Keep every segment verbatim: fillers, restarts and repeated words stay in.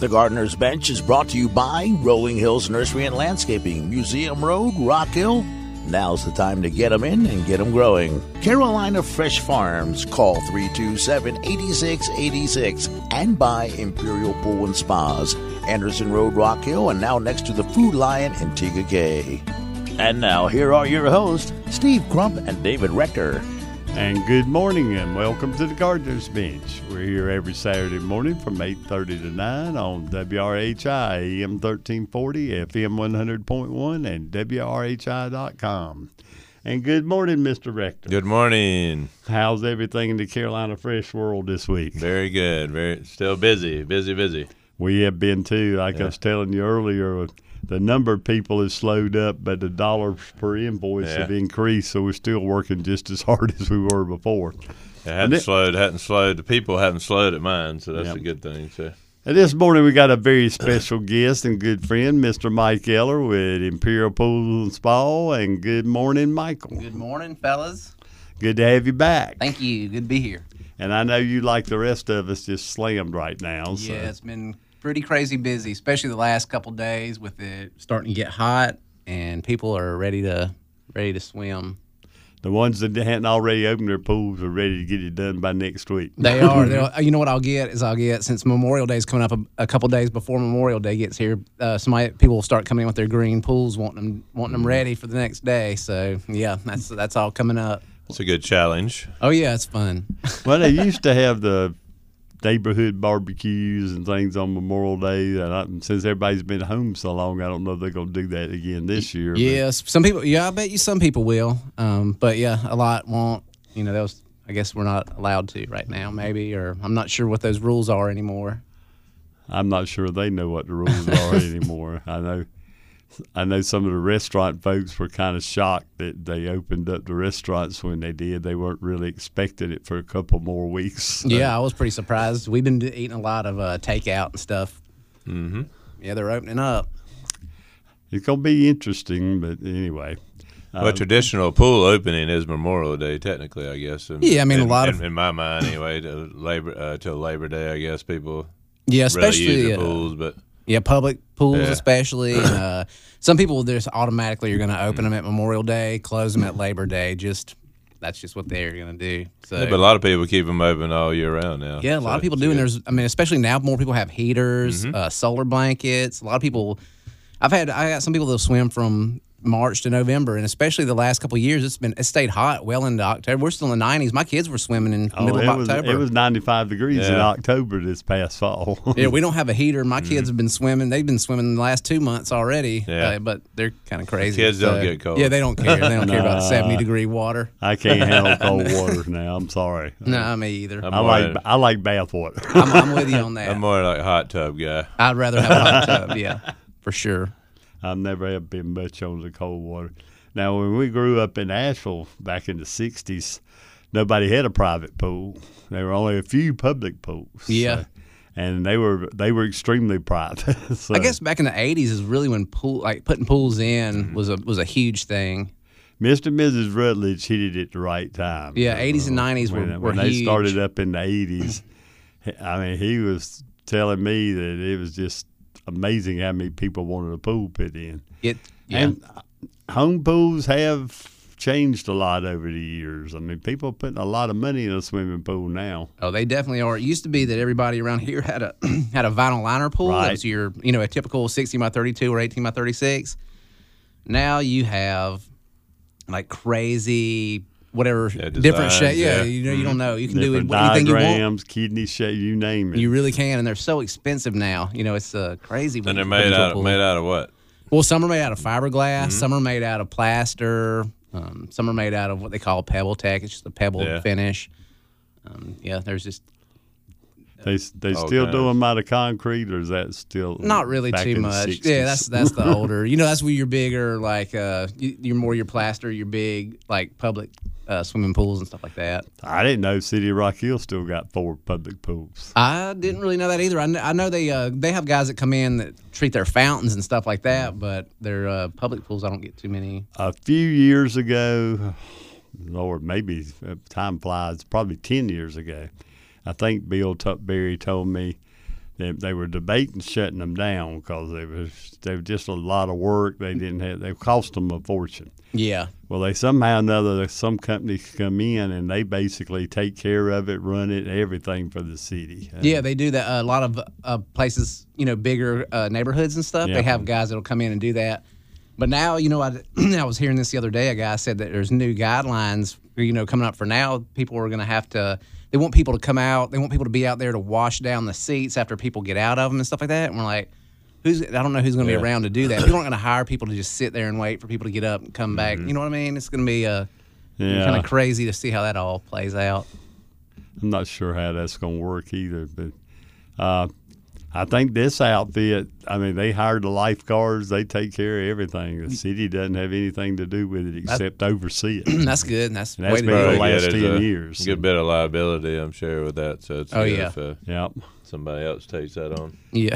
The Gardener's Bench is brought to you by Rolling Hills Nursery and Landscaping, Museum Road, Rock Hill. Now's the time to get them in and get them growing. Carolina Fresh Farms. Call three two seven, eight six eight six. And by Imperial Pool and Spas, Anderson Road, Rock Hill, and now next to the Food Lion in Tega Cay. And now, here are your hosts, Steve Crump and David Rector. And good morning and welcome to the Gardener's Bench. We're here every Saturday morning from eight thirty to nine on W R H I, A M thirteen forty, F M one hundred point one, and W R H I dot com. And good morning, Mister Rector. Good morning. How's everything in the Carolina Fresh world this week? Very good. Very still busy, busy, busy. We have been too. Like yeah. I was telling you earlier, the number of people has slowed up, but the dollars per invoice yeah. have increased, so we're still working just as hard as we were before. It hadn't it, slowed, hadn't slowed. The people haven't slowed at mine, so that's yeah. a good thing. So. And this morning we got a very special guest and good friend, Mister Mike Eller with Imperial Pool and Spa. And good morning, Michael. Good morning, fellas. Good to have you back. Thank you. Good to be here. And I know you, like the rest of us, just slammed right now. So. Yeah, it's been pretty crazy busy, especially the last couple days with it starting to get hot and people are ready to ready to swim. The ones that hadn't already opened their pools are ready to get it done by next week. They are. You know what I'll get is I'll get, since Memorial Day is coming up a, a couple days before Memorial Day gets here, uh, somebody people will start coming in with their green pools, wanting them wanting them ready for the next day. So yeah, that's that's all coming up. It's a good challenge. Oh yeah, it's fun. Well, they used to have the neighborhood barbecues and things on Memorial Day, and I, since everybody's been home so long, I don't know if they're going to do that again this year. Yes, some people. Yeah, I bet you some people will. Um, but yeah, a lot won't. You know, those. I guess we're not allowed to right now, maybe, or I'm not sure what those rules are anymore. I'm not sure they know what the rules are anymore. I know. I know some of the restaurant folks were kind of shocked that they opened up the restaurants when they did. They weren't really expecting it for a couple more weeks. So. Yeah, I was pretty surprised. We've been eating a lot of uh, takeout and stuff. Mm-hmm. Yeah, they're opening up. It's going to be interesting, but anyway. Well, uh, traditional pool opening is Memorial Day, technically, I guess. In, yeah, I mean, in, a lot in, of... In my mind, anyway, to Labor, uh, till Labor Day, I guess, people yeah, especially, really use the uh, pools, but... Yeah, public pools yeah. especially. uh, some people just automatically are going to open them at Memorial Day, close them at Labor Day. Just that's just what they're going to do. So, yeah, but a lot of people keep them open all year round now. Yeah, a lot so of people do. And there's, I mean, especially now, more people have heaters, mm-hmm. uh, solar blankets. A lot of people. I've had I got some people that swim from March to November, and especially the last couple of years, it's been it stayed hot well into October. We're still in the nineties. My kids were swimming in the oh, middle it of was, October. It was ninety-five degrees yeah. in October this past fall. Yeah, we don't have a heater. My kids have been swimming. They've been swimming the last two months already. Yeah. Uh, but they're kind of crazy. The kids so, don't get cold. Yeah, they don't care. They don't nah, care about seventy degree water. I can't handle cold water now. I'm sorry. No, me either. I'm I like I like bath water. I'm, I'm with you on that. I'm more like a hot tub guy. I'd rather have a hot tub. Yeah, for sure. I've never have been much on the cold water. Now, when we grew up in Asheville back in the sixties, nobody had a private pool. There were only a few public pools. Yeah. So, and they were they were extremely private. So, I guess back in the eighties is really when pool like putting pools in was a was a huge thing. Mister and Missus Rutledge hit it at the right time. Yeah, eighties and nineties were, when, were when huge. they started up in the eighties. I mean, he was telling me that it was just amazing how many people wanted a pool put in. It yeah. And home pools have changed a lot over the years. I mean, people are putting a lot of money in a swimming pool now. Oh, they definitely are. It used to be that everybody around here had a had a vinyl liner pool. Right. That was your, you know, a typical sixty by thirty-two or eighteen by thirty-six. Now you have like crazy whatever yeah, different designs, shape. Yeah, yeah. you know, you don't know. You can Different do anything you want. diagrams, kidney shape, you name it. You really can, and they're so expensive now. You know, it's uh, crazy. And they're made out of, made out of what? Well, some are made out of fiberglass. Mm-hmm. Some are made out of plaster. Um, some are made out of what they call Pebble Tech. It's just a pebble Yeah. finish. Um, yeah, there's just They they All still kinds. do them out of concrete, or is that still not really back too in the much. sixties? Yeah, that's that's the older. You know, that's where you're bigger. Like uh, you, you're more your plaster. You're big like public uh, swimming pools and stuff like that. I didn't know City of Rock Hill still got four public pools. I didn't really know that either. I, kn- I know they uh, they have guys that come in that treat their fountains and stuff like that, but their uh, public pools I don't get too many. A few years ago, Lord, maybe uh, time flies, probably ten years ago, I think Bill Tuckberry told me they, they were debating shutting them down because they was they were just a lot of work. They didn't have they cost them a fortune. Yeah. Well, they somehow or another some companies come in and they basically take care of it, run it, everything for the city. Yeah, they do that. A lot of uh, places, you know, bigger uh, neighborhoods and stuff. Yeah. They have guys that'll come in and do that. But now, you know, I, I was hearing this the other day. A guy said that there's new guidelines, you know, coming up for now. People are going to have to. They want people to come out. They want people to be out there to wash down the seats after people get out of them and stuff like that. And we're like, who's? I don't know who's going to Yeah. be around to do that. People aren't going to hire people to just sit there and wait for people to get up and come back. You know what I mean? It's going to be uh, Yeah. kind of crazy to see how that all plays out. I'm not sure how that's going to work either, but uh, I think this outfit, I mean, they hired the lifeguards. They take care of everything. The city doesn't have anything to do with it except oversee it. That's good. And that's And that's way to been do the it. Probably last get ten a years. Good bit of liability, I'm sure, with that. So it's Oh, good yeah. if uh, Yep. somebody else takes that on. Yeah.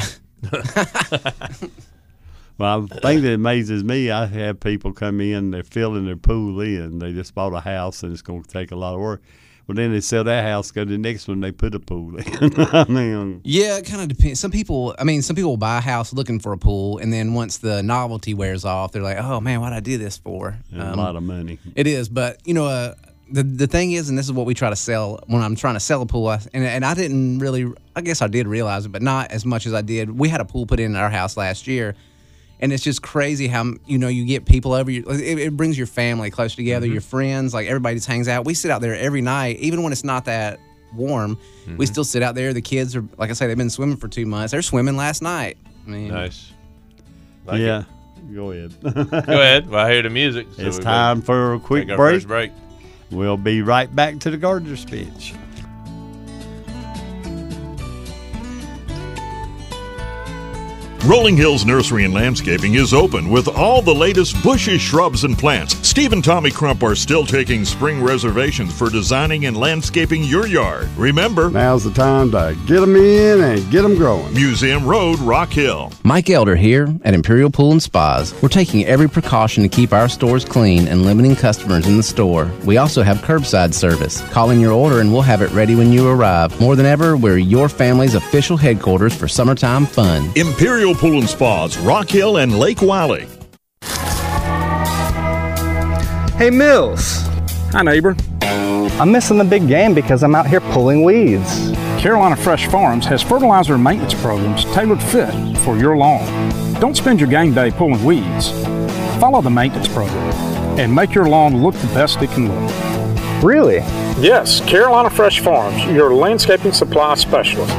Well, the thing that amazes me, I have people come in, they're filling their pool in. They just bought a house and it's going to take a lot of work. Well, then they sell that house, go to the next one, they put a pool in. I mean, Yeah, it kind of depends. Some people, I mean, some people will buy a house looking for a pool, and then once the novelty wears off, they're like, "Oh man, why'd I do this for?" a Um, lot of money. It is, but you know, uh, the the thing is, and this is what we try to sell when I'm trying to sell a pool. I, and and I didn't really, I guess I did realize it, but not as much as I did. We had a pool put in our house last year. And it's just crazy how, you know, you get people over. You, it, it brings your family closer together, your friends, like everybody just hangs out. We sit out there every night, even when it's not that warm. We still sit out there. The kids are, like I say, they've been swimming for two months. They're swimming last night. I mean, Nice. Like Yeah. Go ahead. it. Go ahead. Well, I hear the music. So It's we time for a better quick take our break. first break. We'll be right back to the Gardener's Bench. Rolling Hills Nursery and Landscaping is open with all the latest bushes, shrubs, and plants. Steve and Tommy Crump are still taking spring reservations for designing and landscaping your yard. Remember, Now's the time to get them in and get them growing. Museum Road, Rock Hill. Mike Elder here at Imperial Pool and Spas. We're taking every precaution to keep our stores clean and limiting customers in the store. We also have curbside service. Call in your order and we'll have it ready when you arrive. More than ever, we're your family's official headquarters for summertime fun. Imperial Pool and Spas, Rock Hill and Lake Wiley. Hey, Mills. Hi, neighbor. I'm missing the big game because I'm out here pulling weeds. Carolina Fresh Farms has fertilizer and maintenance programs tailored fit for your lawn. Don't spend your game day pulling weeds. Follow the maintenance program and make your lawn look the best it can look. Really? Yes, Carolina Fresh Farms, your landscaping supply specialist.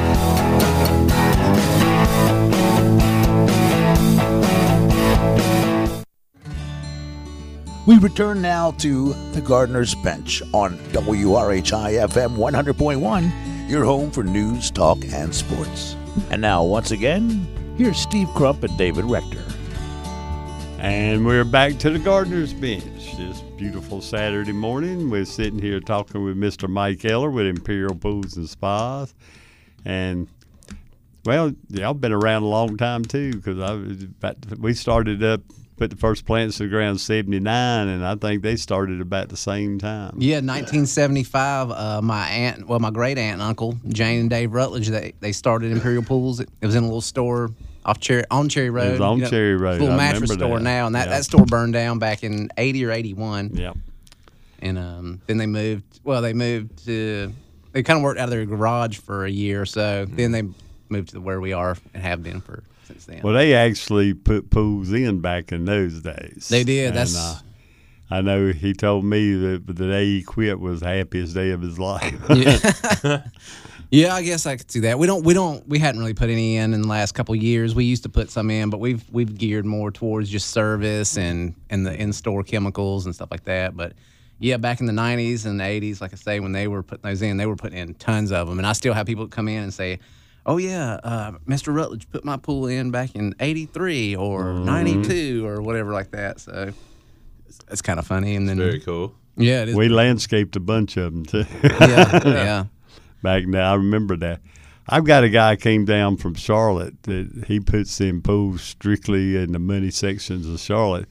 We return now to the Gardener's Bench on W R H I F M one hundred point one, your home for news, talk, and sports. And now, once again, here's Steve Crump and David Rector. And we're back to the Gardener's Bench. This beautiful Saturday morning, we're sitting here talking with Mister Mike Eller with Imperial Pools and Spas. And, well, y'all been around a long time, too, because I was about to, we started up, put the first plants in the ground in seventy-nine, and I think they started about the same time. Yeah, nineteen seventy-five. Uh, my aunt, well, my great aunt and uncle, Jane and Dave Rutledge, they, they started Imperial Pools. It, it was in a little store off Cherry on Cherry Road. It was on Cherry Road. It's a little I mattress remember store that. now, and that, Yeah. that store burned down back in eighty or eighty-one. Yeah. And um, then they moved. Well, they moved to. They kind of worked out of their garage for a year or so. Then they moved to where we are and have been for since then. Well, they actually put pools in back in those days. They did. And, That's. uh, I know he told me that the day he quit was the happiest day of his life. Yeah. Yeah, I guess I could see that. We don't, we don't, we hadn't really put any in in the last couple of years. We used to put some in, but we've we've geared more towards just service and and the in-store chemicals and stuff like that. But yeah, back in the nineties and the eighties, like I say, when they were putting those in, they were putting in tons of them. And I still have people come in and say, "Oh yeah, uh, Mister Rutledge put my pool in back in eighty-three or ninety-two or whatever like that." So it's, it's kind of funny. And then Very cool. yeah, it is. We landscaped a bunch of them too. yeah, yeah. Back now, I remember that. I've got a guy came down from Charlotte that he puts in pools strictly in the money sections of Charlotte.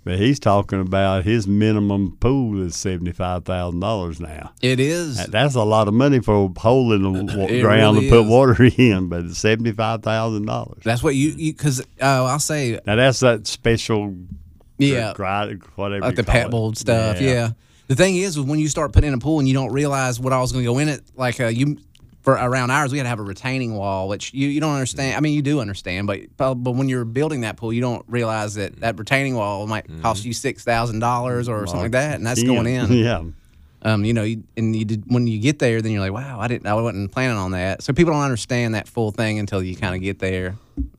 But he's talking about his minimum pool is seventy-five thousand dollars now. It is. That- That's a lot of money for a hole in the wa- It ground really to put is. water in, but it's seventy-five thousand dollars. That's what you because uh, I'll say Now that's that special, yeah, gri- whatever like you the call pet it. mold stuff. Yeah. The thing is, is when you start putting in a pool and you don't realize what all's going to go in it, like uh, you. For around ours, we had to have a retaining wall, which you, you don't understand. I mean, you do understand, but but but when you're building that pool, you don't realize that that retaining wall might cost you six thousand dollars or something like that, and that's Yeah. going in. Yeah. Um, you know, you, and you did, when you get there, then you're like, wow, I didn't, I wasn't planning on that. So people don't understand that full thing until you kind of get there.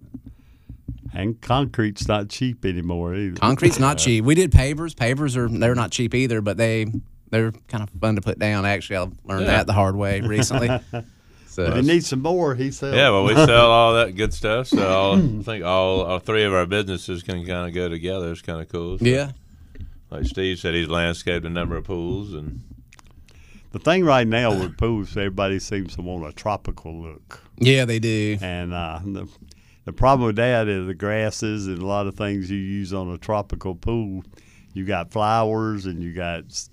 And concrete's not cheap anymore either. Concrete's not cheap. We did pavers. Pavers are they're not cheap either, but they they're kind of fun to put down. Actually, I learned Yeah. that the hard way recently. So But he needs some more. He said. Yeah, well, we sell all that good stuff. So all, I think all, all three of our businesses can kind of go together. It's kind of cool. So, yeah, like Steve said, he's landscaped a number of pools, and The thing right now with pools, everybody seems to want a tropical look. yeah, they do. And uh, the, the problem with that is the grasses and a lot of things you use on a tropical pool. You got flowers and you got s-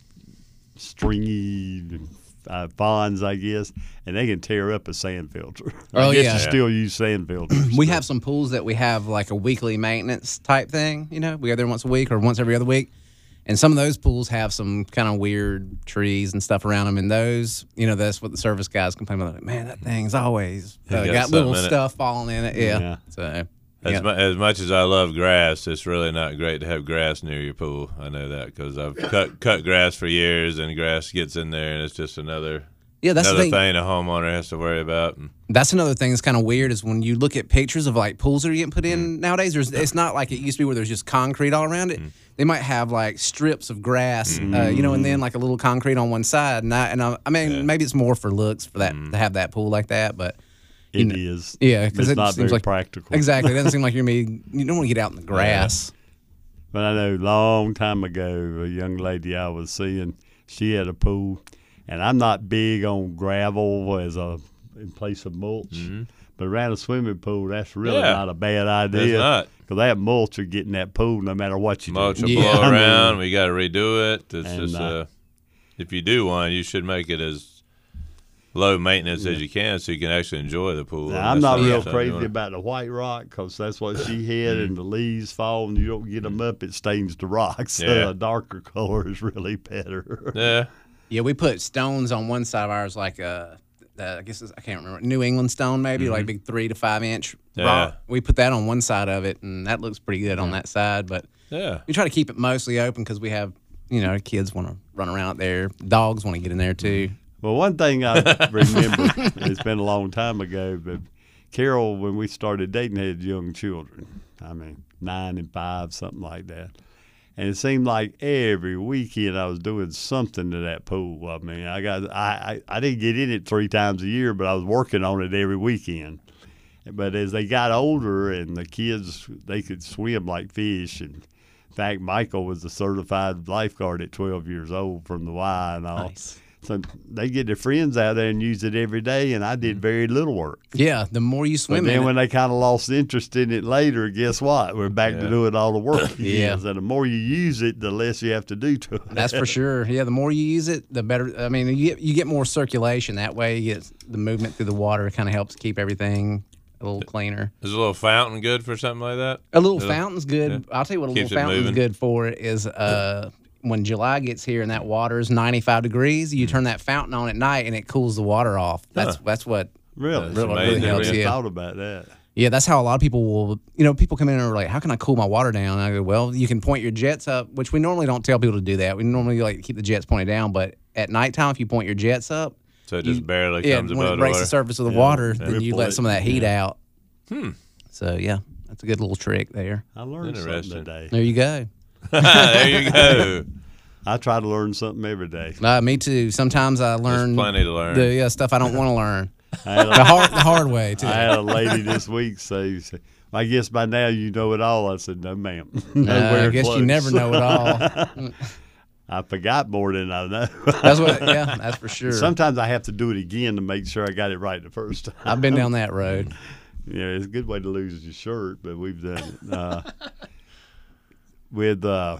stringy uh, fawns, I guess, and they can tear up a sand filter. Oh, I guess yeah. you still use sand filters. We have some pools that we have like a weekly maintenance type thing. You know, we go there once a week or once every other week. And some of those pools have some kind of weird trees and stuff around them. And those, you know, that's what the service guys complain about. Like, man, that thing's always uh, It got got little something in it. stuff falling in it. Yeah. Yeah. So, As, yeah. mu- as much as I love grass, it's really not great to have grass near your pool. I know that because I've cut cut grass for years, and grass gets in there, and it's just another yeah, that's the another thing. thing a homeowner has to worry about. And That's another thing that's kind of weird is when you look at pictures of like pools that are getting put Mm. in nowadays. There's it's not like it used to be where there's just concrete all around it. They might have like strips of grass, uh, you know, and then like a little concrete on one side. And I, and I, I mean, maybe it's more for looks for that to have that pool like that, but It know, is. yeah, But because it's it not seems very like practical. Exactly, it doesn't seem like you're me. You don't want to get out in the grass. But I know a long time ago, a young lady I was seeing, she had a pool, and I'm not big on gravel as a in place of mulch. But around a swimming pool, that's really Yeah. not a bad It's idea. not. Because that mulch will get in that pool no matter what you mulch do. will Yeah. blow I mean, around. We got to redo it. It's And, just uh, uh, if you do one, you should make it as low maintenance as you can, so you can actually enjoy the pool. Now, I'm And not that's real something you crazy wanna- about the white rock because that's what she had, and the leaves fall and you don't get them up, it stains the rocks. So Yeah. a darker color is really better. Yeah. Yeah, we put stones on one side of ours, like uh, uh, I guess it's, I can't remember New England stone, maybe like big three to five inch Yeah. rock. We put that on one side of it, and that looks pretty good on that side. But Yeah. we try to keep it mostly open because we have, you know, kids want to run around out there, dogs want to get in there too. Well, one thing I remember, it's been a long time ago, but Carol, when we started dating, had young children. I mean, nine and five, something like that. And it seemed like every weekend I was doing something to that pool. I mean, I got I, I, I didn't get in it three times a year, but I was working on it every weekend. But as they got older and the kids, they could swim like fish. And in fact, Michael was a certified lifeguard at twelve years old from the Y and all. Nice. So they get their friends out there and use it every day, and I did very little work. Yeah, the more you But swim then in when it, they kind of lost interest in it later, guess what? We're back to Yeah. doing all the work. Yeah. again. So the more you use it, the less you have to do to it. that's for sure. Yeah, the more you use it, the better. I mean, you get you get more circulation that way. You get the movement through the water. It kind of helps keep everything a little cleaner. Is a little fountain good for something like that? A little It'll- fountain's good. yeah. I'll tell you what a Keeps little it fountain's moving. good for is uh, when July gets here and that water's ninety-five degrees, you turn that fountain on at night and it cools the water off. That's that's what Really? That's really, amazing. really I helps. never Yeah. thought about that. Yeah, that's how a lot of people will, you know, people come in and are like, how can I cool my water down? And I go, well, you can point your jets up, which we normally don't tell people to do that. We normally like keep the jets pointed down, but at nighttime, if you point your jets up, So it just you- barely yeah, comes when above it the breaks water. the surface of the Yeah, water, then you ripple let it, some of that heat yeah. out. Hmm. So, yeah, that's a good little trick there. I learned something Interesting. today. There you go. There you go. I try to learn something every day. Uh, me too. Sometimes I learn plenty to learn. the yeah, stuff I don't want to learn. I had, The a, hard, the hard way too. I had a lady this week say, say, I guess by now you know it all. I said, no, ma'am. No Uh, I wearing guess you clothes. never know it all. I forgot more than I know. That's what. Yeah, that's for sure. Sometimes I have to do it again to make sure I got it right the first time. I've been down that road. Yeah, it's a good way to lose your shirt, but we've done it. Uh, with uh,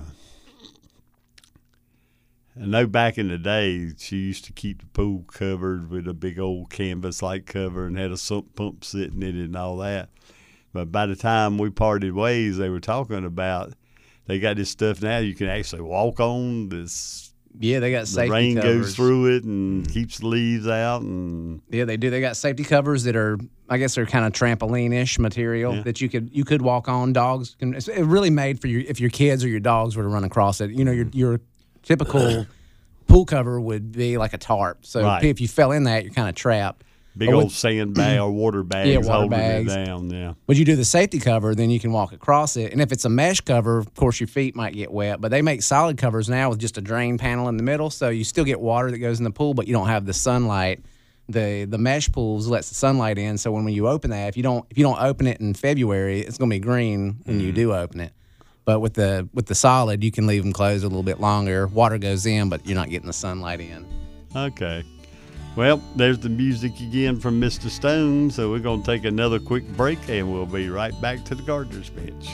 I know back in the day she used to keep the pool covered with a big old canvas-like cover and had a sump pump sitting in it and all that. But by the time we parted ways, they were talking about they got this stuff now you can actually walk on. This Yeah, they got safety the rain covers. goes through it and keeps the leaves out. And Yeah, they do. They got safety covers that are, I guess, they're kind of trampoline-ish material Yeah. that you could you could walk on. Dogs can. It's really made for your if your kids or your dogs were to run across it. You know, your your typical pool cover would be like a tarp. So Right. if you fell in that, you're kind of trapped. big Or old with- sand bag or water bags Yeah, water holding bags. it down. Yeah. When you do the safety cover, then you can walk across it. And if it's a mesh cover, of course, your feet might get wet. But they make solid covers now with just a drain panel in the middle, so you still get water that goes in the pool, but you don't have the sunlight. The the mesh pools lets the sunlight in, so when, when you open that, if you don't if you don't open it in February, it's going to be green when you do open it. But with the with the solid, you can leave them closed a little bit longer. Water goes in, but you're not getting the sunlight in. Okay. Well, there's the music again from Mister Stone, so we're going to take another quick break, and we'll be right back to the Gardener's Bench.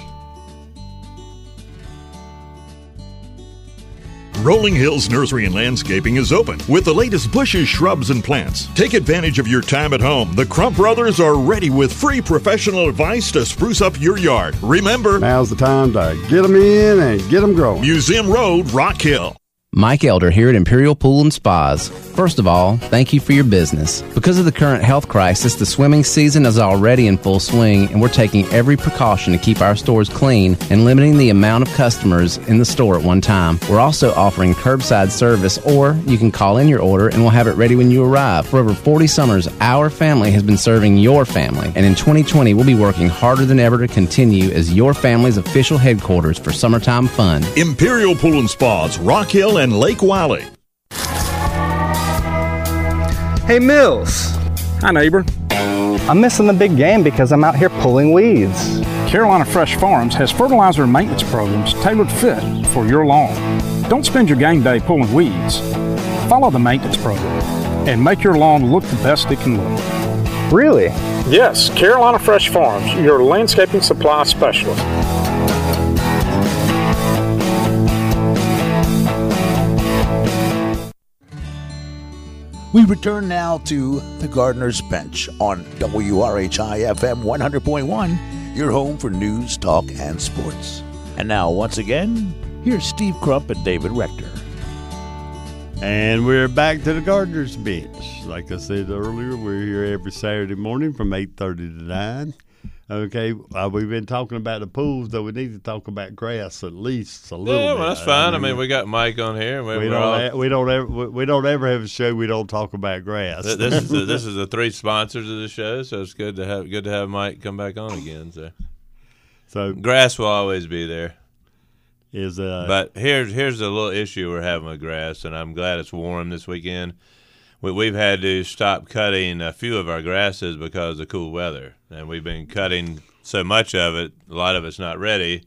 Rolling Hills Nursery and Landscaping is open with the latest bushes, shrubs, and plants. Take advantage of your time at home. The Crump Brothers are ready with free professional advice to spruce up your yard. Remember, Now's the time to get them in and get them growing. Museum Road, Rock Hill. Mike Elder here at Imperial Pool and Spas. First of all, thank you for your business. Because of the current health crisis, the swimming season is already in full swing, and we're taking every precaution to keep our stores clean and limiting the amount of customers in the store at one time. We're also offering curbside service, or you can call in your order and we'll have it ready when you arrive. For over forty summers, our family has been serving your family, and in twenty twenty, we'll be working harder than ever to continue as your family's official headquarters for summertime fun. Imperial Pool and Spas, Rock Hill and Lake Wiley. Hey, Mills. Hi, neighbor. I'm missing the big game because I'm out here pulling weeds. Carolina Fresh Farms has fertilizer and maintenance programs tailored fit for your lawn. Don't spend your game day pulling weeds. Follow the maintenance program and make your lawn look the best it can look. Really? Yes, Carolina Fresh Farms, your landscaping supply specialist. We return now to the Gardener's Bench on W R H I F M one hundred point one, your home for news, talk, and sports. And now, once again, here's Steve Crump and David Rector. And we're back to the Gardener's Bench. Like I said earlier, we're here every Saturday morning from eight thirty to nine. Okay, uh, we've been talking about the pools, though we need to talk about grass at least a little Yeah, bit. well, that's fine. I mean, we got Mike on here. We, we we're don't all, ha- we don't ever we, we don't ever have a show we don't talk about grass. th- this is the, this is the three sponsors of the show, so it's good to have good to have Mike come back on again. So, so grass will always be there. is uh, But here's here's the little issue we're having with grass, and I'm glad it's warm this weekend. We, we've had to stop cutting a few of our grasses because of cool weather, and we've been cutting so much of it. A lot of it's not ready.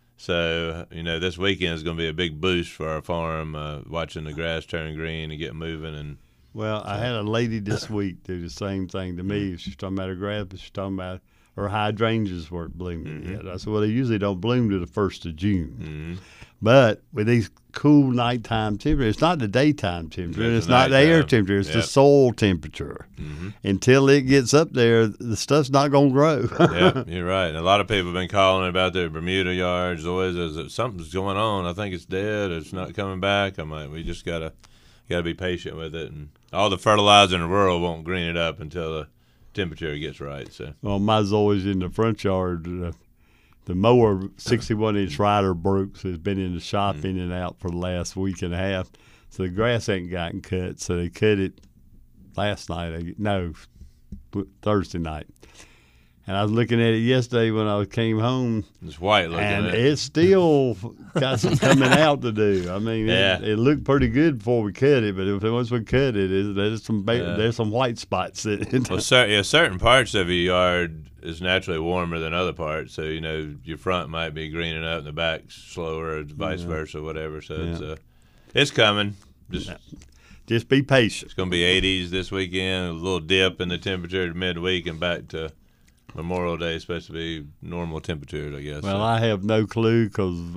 So, you know, this weekend is going to be a big boost for our farm, uh, watching the grass turn green and get moving. And well, I had a lady this week do the same thing to me. She's talking about her grass, but she's talking about her hydrangeas weren't blooming Mm-hmm. yet. I said, well, they usually don't bloom to the first of June. Mm-hmm. But with these cool nighttime temperatures, it's not the daytime temperature, It's it's, the not the air nighttime. temperature, it's the Yep. soil temperature. Mm-hmm. Until it gets up there, the stuff's not going to grow. yeah, you're right. And a lot of people have been calling about their Bermuda yards. Always, as something's going on. I think it's dead. It's not coming back. I'm like, we just gotta gotta be patient with it. And all the fertilizer in the world won't green it up until the temperature gets right. So, Well, my Zoe's in the front yard. Uh, the mower, sixty-one inch rider Brooks, has been in the shop Mm. in and out for the last week and a half. So the grass ain't gotten cut. So they cut it last night. No, Thursday night. And I was looking at it yesterday when I came home, it's white looking. and at it. it's still got some coming out to do. I mean, Yeah. it, it looked pretty good before we cut it, but if, once we cut it, it there's some ba- Yeah. there's some white spots in it. Well, cer- yeah, certain parts of your yard is naturally warmer than other parts. So, you know, your front might be greening up and the back slower, or vice versa, whatever. So it's Yeah. uh, it's coming. Just Just be patient. it's going to be eighties this weekend. A little dip in the temperature midweek, and back to Memorial Day is supposed to be normal temperatures, I guess. Well, so. I have no clue because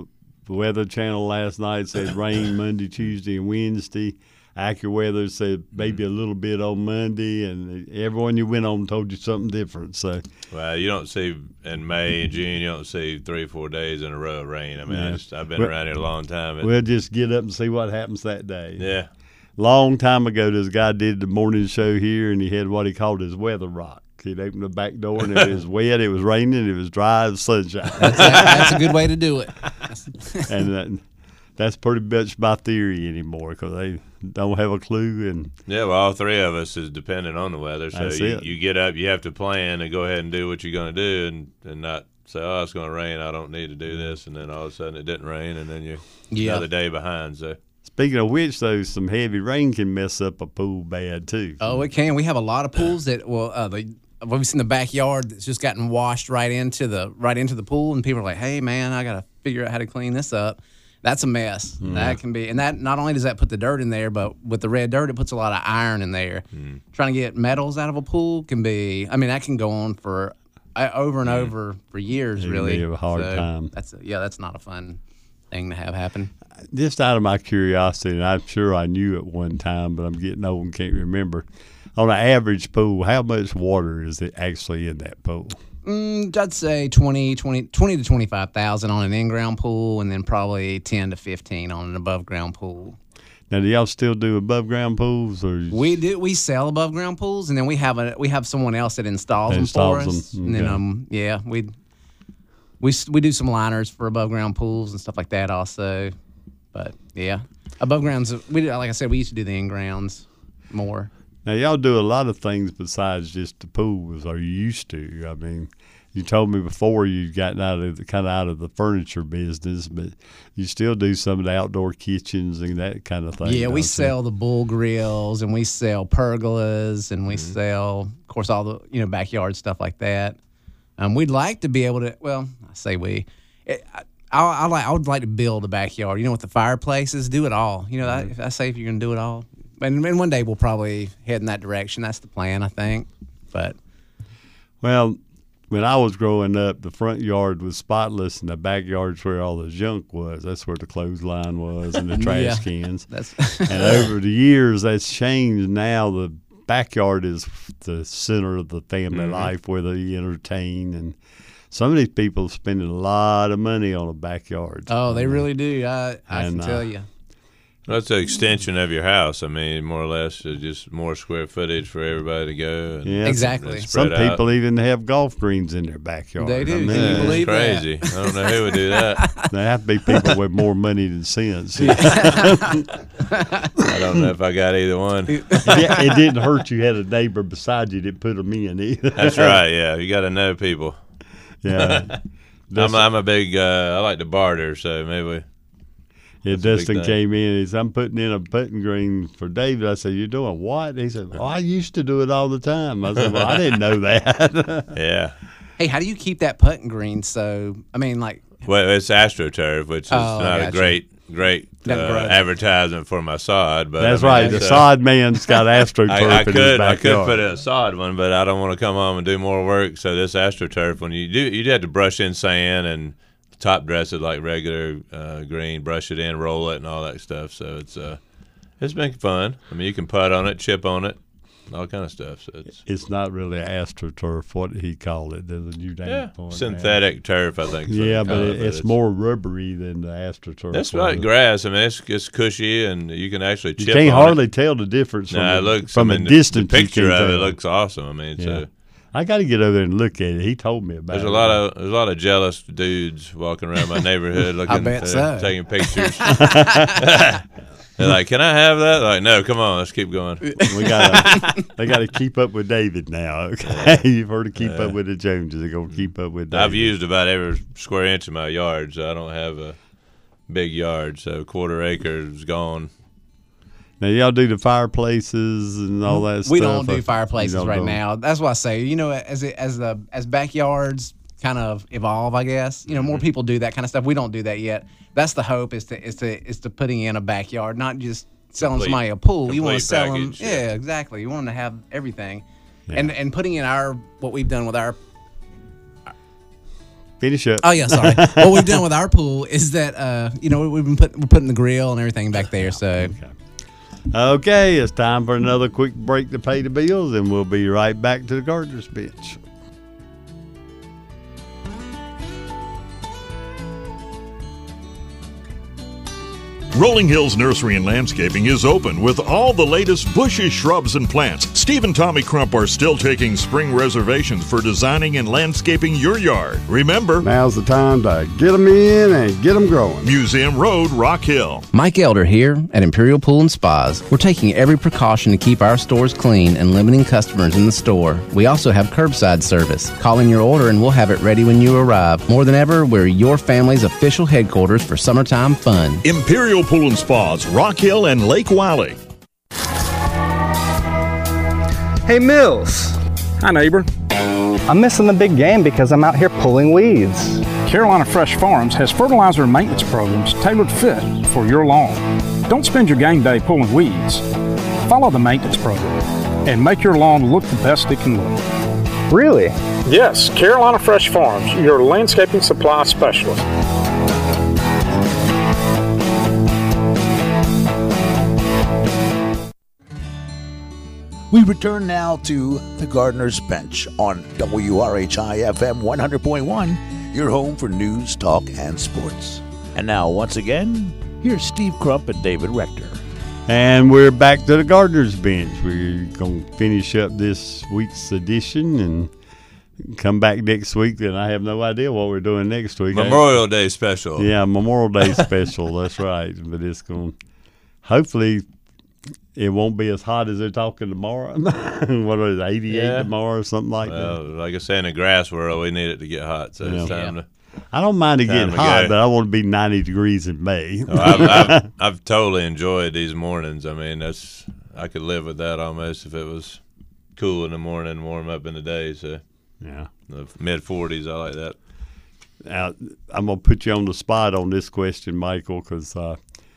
the Weather Channel last night said rain Monday, Tuesday, and Wednesday. AccuWeather said maybe a little bit on Monday, and everyone you went on told you something different. So, well, you don't see in May and June, you don't see three or four days in a row of rain. I mean, Yeah. I just, I've been Well- around here a long time. It- we'll just get up and see what happens that day. yeah. Long time ago, this guy did the morning show here, and he had what he called his weather rock. He'd open the back door, and it was wet, it was raining, it was dry, it was sunshine. That's, that's a good way to do it. and that, that's pretty much my theory anymore because they don't have a clue. And Yeah, well, all three of us is dependent on the weather. So That's you, it. you get up, you have to plan and go ahead and do what you're going to do and, and not say, oh, it's going to rain, I don't need to do this. And then all of a sudden it didn't rain, and then you're Yeah. another day behind. So speaking of which, though, some heavy rain can mess up a pool bad, too. Oh, it can. We have a lot of pools that well, uh, the we've seen the backyard that's just gotten washed right into the right into the pool, and people are like, "Hey, man, I got to figure out how to clean this up." That's a mess. That can be, and that not only does that put the dirt in there, but with the red dirt, it puts a lot of iron in there. Trying to get metals out of a pool can be. I mean, that can go on for uh, over and over for years. It can really, be a hard So time. That's yeah, that's not a fun thing to have happen. Just out of my curiosity, and I'm sure I knew at one time, but I'm getting old and can't remember. On an average pool, how much water is it actually in that pool? Mm, I'd say twenty, twenty, twenty to twenty-five thousand on an in-ground pool, and then probably ten to fifteen on an above-ground pool. Now, do y'all still do above ground pools, or We do. We sell above-ground pools, and then we have a we have someone else that installs That them for installs us. them, And then okay. um yeah we we s- we do some liners for above-ground pools and stuff like that also. But yeah, above grounds. We do- like I said, we used to do the in-grounds more. now y'all do a lot of things besides just the pools, or you used to? I mean, you told me before you'd gotten out of the, kind of out of the furniture business, but you still do some of the outdoor kitchens and that kind of thing. Yeah, we don't you? sell the bull grills, and we sell pergolas, and we Mm-hmm. sell, of course, all the you know backyard stuff like that. Um, we'd like to be able to. Well, I say we. It, I, I, I like. I would like to build a backyard. You know, with the fireplaces, do it all. You know, I, if I say if you're gonna do it all, and, and one day we'll probably head in that direction. That's the plan, I think. But Well, when I was growing up, the front yard was spotless, and the backyard's where all the junk was. That's where the clothesline was and the trash Yeah. cans. that's And over the years, that's changed. Now the backyard is the center of the family Mm-hmm. life where they entertain. And some of these people are spending a lot of money on a backyard. oh, they really do. I I And, can tell uh, you. that's an extension of your house. I mean, more or less, it's just more square footage for everybody to go. And, Yeah, Exactly. and Some spread out. people even have golf greens in their backyard. They do. I Can mean, you Yeah, believe it's crazy. I don't know who would do that. They have to be people with more money than sense. I don't know if I got either one. it, it didn't hurt you had a neighbor beside you that put them in either. That's right. Yeah, you got to know people. Yeah. I'm, I'm a big. Uh, I like to barter, so maybe. Yeah, That's a big Dustin thing. came in. He said, I'm putting in a putting green for David. I said, you're doing what? He said, well, I used to do it all the time. I said, well, I didn't know that. Yeah. Hey, how do you keep that putting green? So I mean, like. Well, it's AstroTurf, which is Oh, not gotcha. a great, great uh, Never brought it up. advertisement for my sod. But That's I mean, right. The it's, uh, sod man's got AstroTurf I, I in his could, I could backyard. put a sod one, but I don't want to come home and do more work. So this AstroTurf one, you do, you have to brush in sand and top dress it like regular uh, green, brush it in, roll it, and all that stuff. So it's uh, it's been fun. I mean, you can putt on it, chip on it, all kind of stuff. So it's It's not really AstroTurf. What did he call it? There's a new name yeah, for it now. synthetic turf, I think. is what Yeah, they but call it, it, it's, more rubbery than the AstroTurf. That's was. like grass. I mean, it's it's cushy, and you can actually chip. You can't on hardly it. tell the difference from, No, a, it looks from I a mean, the- distance. The you picture can of it tell. looks awesome. I mean, it's Yeah. a, I got to get over there and look at it. He told me about there's it. a lot of there's a lot of jealous dudes walking around my neighborhood looking, bet uh, so. taking pictures. They're like, "Can I have that?" Like, no, come on, let's keep going. We got they got to keep up with David now. Okay, you've heard of keep up with the Joneses. They're gonna keep up with David. I've used about every square inch of my yard, so I don't have a big yard. So quarter acre is gone. Now y'all do the fireplaces and all that. We stuff. don't do You fireplaces don't right do- now. That's why I say, you know, as it, as the as backyards kind of evolve, I guess, you know, Mm-hmm. more people do that kind of stuff. We don't do that yet. That's the hope is to is to is to putting in a backyard, not just selling Complete- somebody a pool. You want complete to sell package, them, yeah. yeah, exactly. You want them to have everything, and and putting in our what we've done with our finish up. Oh yeah, sorry. What we've done with our pool is that uh, you know we've been putting we're putting the grill and everything back there. So Okay. Okay, it's time for another quick break to pay the bills, and we'll be right back to the Gardener's Bench. Rolling Hills Nursery and Landscaping is open with all the latest bushes, shrubs, and plants. Steve and Tommy Crump are still taking spring reservations for designing and landscaping your yard. Remember, Now's the time to get them in and get them growing. Museum Road, Rock Hill. Mike Elder here at Imperial Pool and Spas. We're taking every precaution to keep our stores clean and limiting customers in the store. We also have curbside service. Call in your order and we'll have it ready when you arrive. More than ever, we're your family's official headquarters for summertime fun. Imperial Pool and Spas, Rock Hill and Lake Wiley. Hey, Mills. Hi, neighbor. I'm missing the big game because I'm out here pulling weeds. Carolina Fresh Farms has fertilizer and maintenance programs tailored fit for your lawn. Don't spend your game day pulling weeds. Follow the maintenance program and make your lawn look the best it can look. Really? Yes, Carolina Fresh Farms, your landscaping supply specialist. We return now to the Gardener's Bench on W R H I F M one hundred point one, your home for news, talk, and sports. And now, once again, here's Steve Crump and David Rector. And we're back to the Gardener's Bench. We're going to finish up this week's edition and come back next week. And I have no idea what we're doing next week. Memorial Day special. Yeah, Memorial Day special. That's right. But it's going to, hopefully, it won't be as hot as they're talking tomorrow. What is it, eighty-eight Yeah. tomorrow or something like Well, that? like I say, in the grass world, we need it to get hot, so it's Yeah. time to. I don't mind it Time getting to hot, go. but I want to be ninety degrees in May. Oh, I've, I've, I've totally enjoyed these mornings. I mean, that's I could live with that almost if it was cool in the morning, warm up in the day. So Yeah. the mid forties, I like that. Now, I'm going to put you on the spot on this question, Michael, because uh,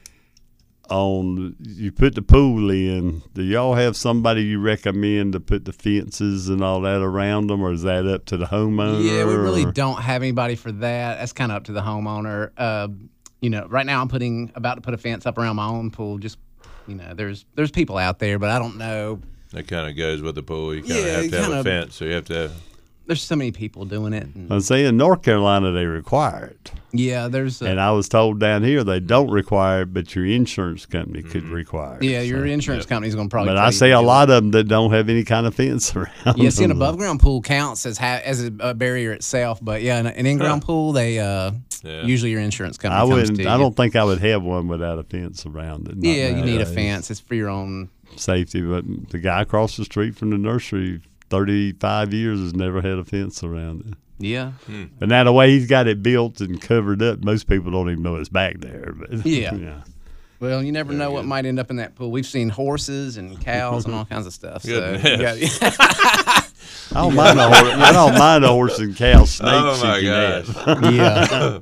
on you put the pool in, do y'all have somebody you recommend to put the fences and all that around them, or is that up to the homeowner? yeah, we really or- don't have anybody for that. That's kind of up to the homeowner. Uh, you know, right now I'm putting about to put a fence up around my own pool. Just you know, there's there's people out there, but I don't know. That kind of goes with the pool. You kind of Yeah, have you to have a kinda- fence, so you have to have. There's so many people doing it. and- I'm saying in North Carolina they require it. yeah, there's. A, And I was told down here they don't require it, but your insurance company could Mm-hmm. require it. yeah, your So- insurance company's going to probably. But tell I you see to a do lot it. of them that don't have any kind of fence around. Yeah, see, an them. above ground pool counts as ha- as a, a barrier itself, but yeah, an, an in ground pool, they uh, Yeah. usually your insurance company I comes wouldn't. to you. I don't think I would have one without a fence around it. Not Yeah, you need a nowadays. fence. It's for your own. Safety, but the guy across the street from the nursery, thirty-five years, has never had a fence around it. Yeah. But now the way he's got it built and covered up, most people don't even know it's back there. But Yeah. yeah. Well, you never know what might end up in that pool. We've seen horses and cows and all kinds of stuff. So Goodness. yeah, I don't mind a horse. I don't mind a horse and cow snakes. Oh, my you can gosh. have. yeah.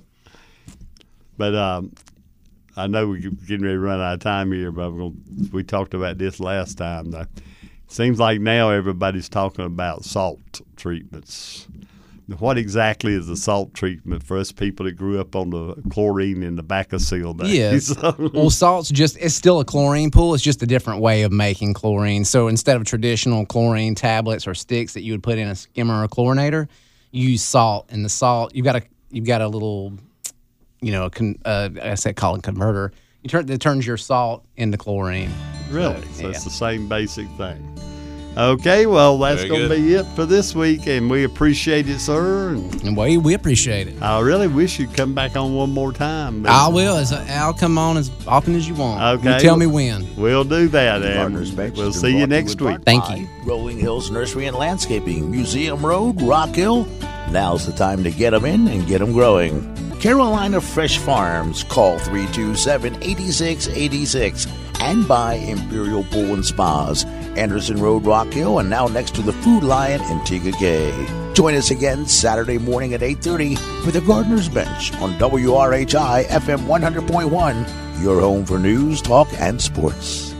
But um, I know we're getting ready to run out of time here, but we're gonna, we talked about this last time. Though. It seems like now everybody's talking about salt treatments. What exactly is the salt treatment for us people that grew up on the chlorine in the Bacillus days? Yes. Well, salt's just, it's still a chlorine pool. It's just a different way of making chlorine. So instead of traditional chlorine tablets or sticks that you would put in a skimmer or chlorinator, you use salt. And the salt, you've got a, you've got a little, you know, a con, uh, I said call it converter. You turn, it turns your salt into chlorine. Really? So, So yeah. it's the same basic thing. Okay, well, that's Very going to good. be it for this week, and we appreciate it, sir. And And we, we appreciate it. I really wish you'd come back on one more time. but I will. As I'll come on as often as you want. Okay. You tell me when. We'll do that, Gardener's and Bench we'll has see been you brought to next in week. part Thank by you. Rolling Hills Nursery and Landscaping, Museum Road, Rock Hill. Now's the time to get them in and get them growing. Carolina Fresh Farms. Call three two seven, eight six eight six. And by Imperial Pool and Spas, Anderson Road, Rock Hill, and now next to the Food Lion in Tigakay. Join us again Saturday morning at eight thirty for the Gardener's Bench on W R H I F M one hundred point one, your home for news, talk, and sports.